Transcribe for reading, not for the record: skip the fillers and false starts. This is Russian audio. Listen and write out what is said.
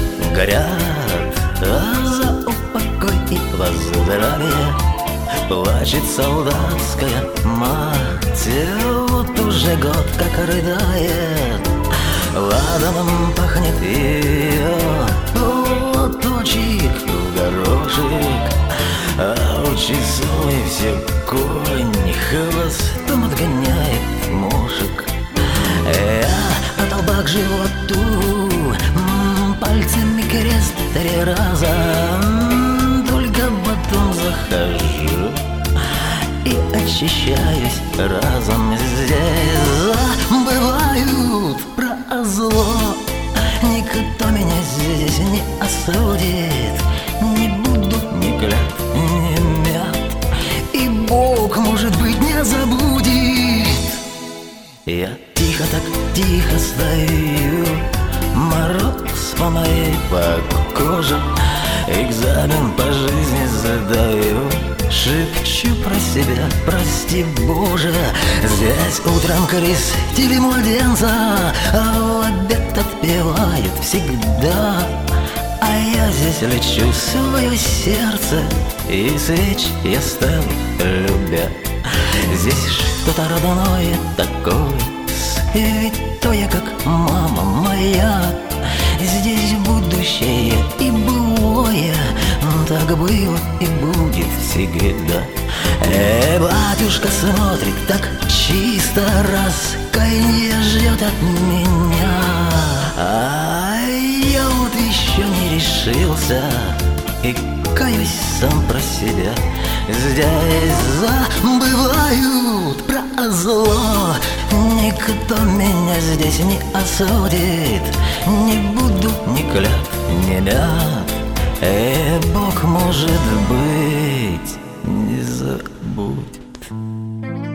горят, а за упокой и поздравие плачет солдатская мать. Вот уже год как рыдает, ладаном пахнет ее платочек в горошек, а у часовой все конь хвостом отгоняет мошек. Я толпа к животу, пальцами крест 3 раза, только потом захожу и очищаюсь разом. Здесь забывают про зло, никто меня здесь не осудит. Не буду ни клят, ни мят, и Бог, может быть, не забудет. Я тихо так тихо стою, мороз по моей коже, экзамен по жизни задаю, шепчу про себя: прости, Боже. Здесь утром крестили младенца, а в обед отпевают всегда. А я здесь лечу свое сердце, и свеч я ставлю, любя. Здесь что-то родное такое, святое, как мама моя. Здесь будущее и былое, так было и будет всегда. Батюшка смотрит так чисто, раскаяние ждет от меня. А я вот еще не решился и каюсь сам про себя. Здесь забывают про зло, никто меня здесь не осудит. Не буду ни клят, ни мят, Бог, может быть, не забудет.